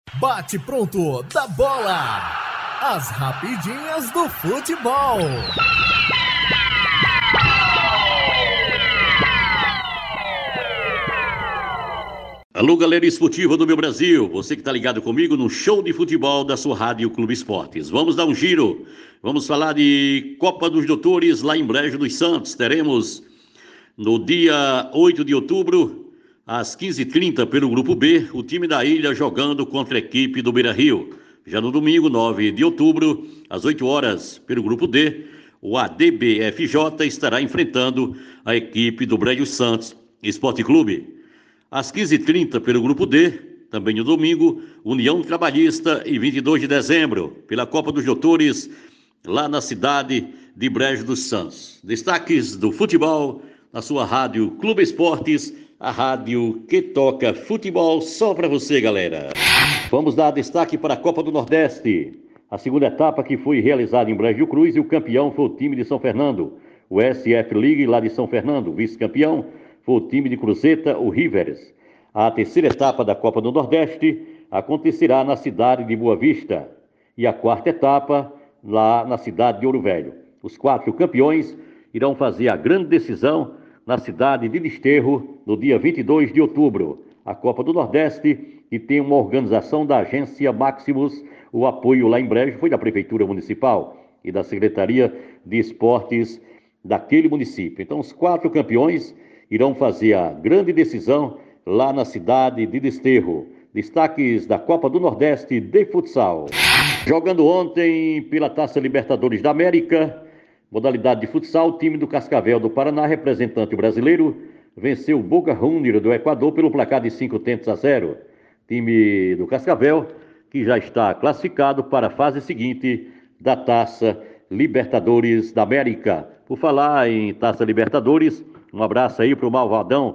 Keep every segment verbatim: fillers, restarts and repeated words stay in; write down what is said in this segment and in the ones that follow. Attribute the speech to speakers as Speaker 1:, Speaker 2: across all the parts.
Speaker 1: Bate pronto da bola. As rapidinhas do futebol.
Speaker 2: Alô, galera esportiva do meu Brasil, você que está ligado comigo no show de futebol da sua Rádio Clube Esportes. Vamos dar um giro, vamos falar de Copa dos Doutores lá em Brejo dos Santos. Teremos no dia oito de outubro, às quinze e trinta, pelo Grupo B, o time da Ilha jogando contra a equipe do Beira-Rio. Já no domingo, nove de outubro, às oito horas, pelo Grupo D, o A D B F J estará enfrentando a equipe do Brejo Santos Esporte Clube. Às quinze e trinta, pelo Grupo D, também no domingo, União Trabalhista, e vinte e dois de dezembro, pela Copa dos Doutores, lá na cidade de Brejo dos Santos. Destaques do futebol na sua Rádio Clube Esportes, a rádio que toca futebol só para você, galera. Vamos dar destaque para a Copa do Nordeste. A segunda etapa que foi realizada em Brejo Cruz, e o campeão foi o time de São Fernando. O S F League lá de São Fernando, vice-campeão, foi o time de Cruzeta, o Rivers. A terceira etapa da Copa do Nordeste acontecerá na cidade de Boa Vista. E a quarta etapa lá na cidade de Ouro Velho. Os quatro campeões irão fazer a grande decisão na cidade de Desterro no dia vinte e dois de outubro. A Copa do Nordeste, que tem uma organização da agência Maximus. O apoio lá em Brejo foi da Prefeitura Municipal e da Secretaria de Esportes daquele município. Então, os quatro campeões irão fazer a grande decisão lá na cidade de Desterro. Destaques da Copa do Nordeste de futsal. Jogando ontem pela Taça Libertadores da América, modalidade de futsal, o time do Cascavel do Paraná, representante brasileiro, venceu o Boca Juniors do Equador pelo placar de cinco tentos a zero. Time do Cascavel, que já está classificado para a fase seguinte da Taça Libertadores da América. Por falar em Taça Libertadores, um abraço aí para o Malvadão,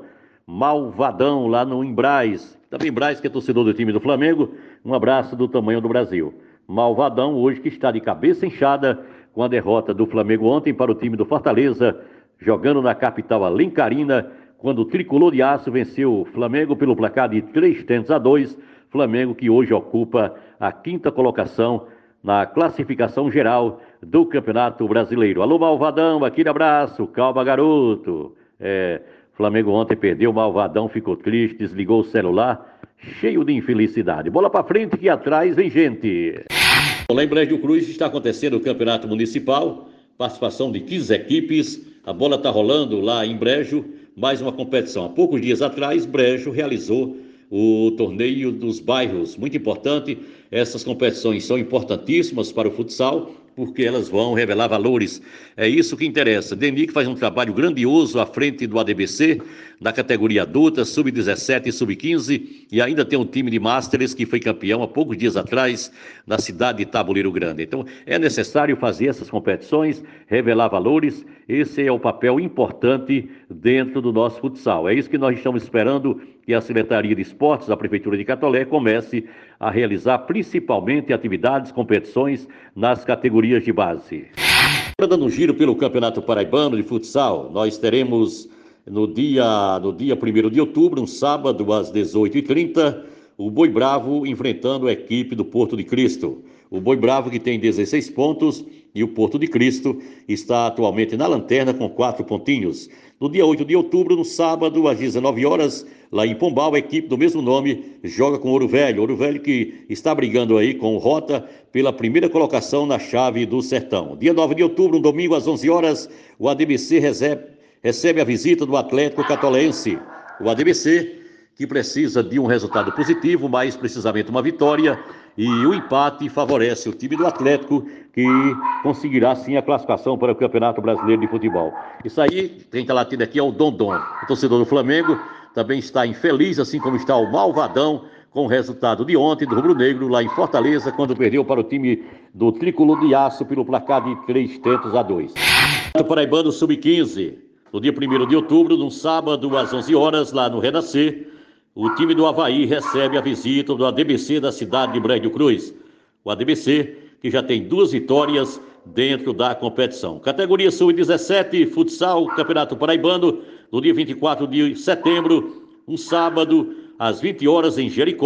Speaker 2: Malvadão lá no Imbrais. Também Imbrais, que é torcedor do time do Flamengo, um abraço do tamanho do Brasil. Malvadão hoje que está de cabeça inchada com a derrota do Flamengo ontem para o time do Fortaleza, jogando na capital alencarina, quando o Tricolor de Aço venceu o Flamengo pelo placar de três tentos a dois. Flamengo que hoje ocupa a quinta colocação na classificação geral do Campeonato Brasileiro. Alô, Malvadão, aquele abraço, calma, garoto. É, Flamengo ontem perdeu, o Malvadão ficou triste, desligou o celular, cheio de infelicidade. Bola pra frente que atrás vem gente. Lá em Brejo Cruz está acontecendo o Campeonato Municipal, participação de quinze equipes, a bola está rolando lá em Brejo, mais uma competição. Há poucos dias atrás, Brejo realizou o torneio dos bairros, muito importante. Essas competições são importantíssimas para o futsal, porque elas vão revelar valores. É isso que interessa. Deni, que faz um trabalho grandioso à frente do A D B C, na categoria adulta, sub dezessete e sub quinze, e ainda tem um time de Masters que foi campeão há poucos dias atrás na cidade de Tabuleiro Grande. Então, é necessário fazer essas competições, revelar valores. Esse é o papel importante dentro do nosso futsal. É isso que nós estamos esperando, que a Secretaria de Esportes da Prefeitura de Catolé comece a realizar principalmente atividades, competições nas categorias de base. Dando um giro pelo Campeonato Paraibano de Futsal, nós teremos no dia, no dia primeiro de outubro, um sábado, às dezoito e trinta, o Boi Bravo enfrentando a equipe do Porto de Cristo. O Boi Bravo, que tem dezesseis pontos, e o Porto de Cristo está atualmente na lanterna com quatro pontinhos. No dia oito de outubro, no sábado, às dezenove horas, lá em Pombal, a equipe do mesmo nome joga com Ouro Velho. Ouro Velho que está brigando aí com o Rota pela primeira colocação na chave do Sertão. Dia nove de outubro, um domingo, às onze horas, o A D B C recebe, recebe a visita do Atlético Catolense. O A D B C que precisa de um resultado positivo, mais precisamente uma vitória, e o empate favorece o time do Atlético, que conseguirá sim a classificação para o Campeonato Brasileiro de Futebol. Isso aí, quem está latindo aqui é o Dondon, o torcedor do Flamengo, também está infeliz, assim como está o Malvadão, com o resultado de ontem do Rubro Negro, lá em Fortaleza, quando perdeu para o time do Tricolor de Aço pelo placar de três tentos a dois. O Paraibano sub quinze, no dia primeiro de outubro, num sábado, às onze horas, lá no Renascer, o time do Avaí recebe a visita do A D B C da cidade de Brejo Cruz. O A D B C, que já tem duas vitórias dentro da competição. Categoria sub dezessete, futsal, Campeonato Paraibano, no dia vinte e quatro de setembro, um sábado, às vinte horas, em Jericó,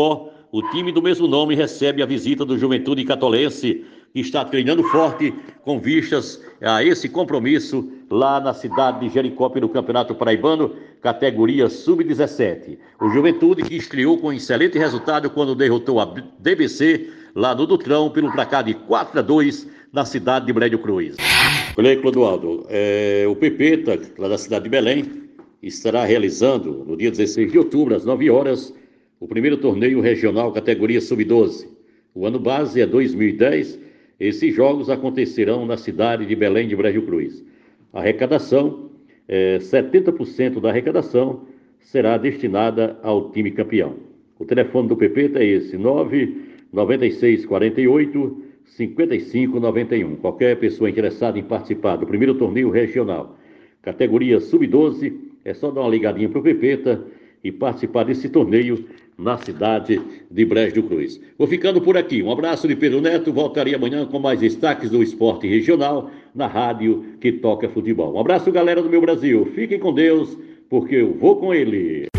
Speaker 2: o time do mesmo nome recebe a visita do Juventude Catolense, que está treinando forte com vistas a esse compromisso lá na cidade de Jericó pelo Campeonato Paraibano, categoria sub dezessete. O Juventude que estreou com excelente resultado quando derrotou a D B C lá no Dutrão pelo placar de quatro a dois na cidade de Brejo Cruz. Olha aí, Clodoaldo, é, o Pepeta, lá da cidade de Belém, estará realizando no dia dezesseis de outubro, às nove horas, o primeiro torneio regional categoria sub doze. O ano base é dois mil e dez. Esses jogos acontecerão na cidade de Belém de Brejo Cruz. A arrecadação, é, setenta por cento da arrecadação será destinada ao time campeão. O telefone do Pepeta é esse, nove nove seis quatro oito cinco cinco nove um. Qualquer pessoa interessada em participar do primeiro torneio regional, categoria sub doze, é só dar uma ligadinha para o Pepeta e participar desse torneio na cidade de Brejo do Cruz. Vou ficando por aqui. Um abraço de Pedro Neto. Voltarei amanhã com mais destaques do esporte regional na rádio que toca futebol. Um abraço, galera do meu Brasil. Fiquem com Deus, porque eu vou com ele.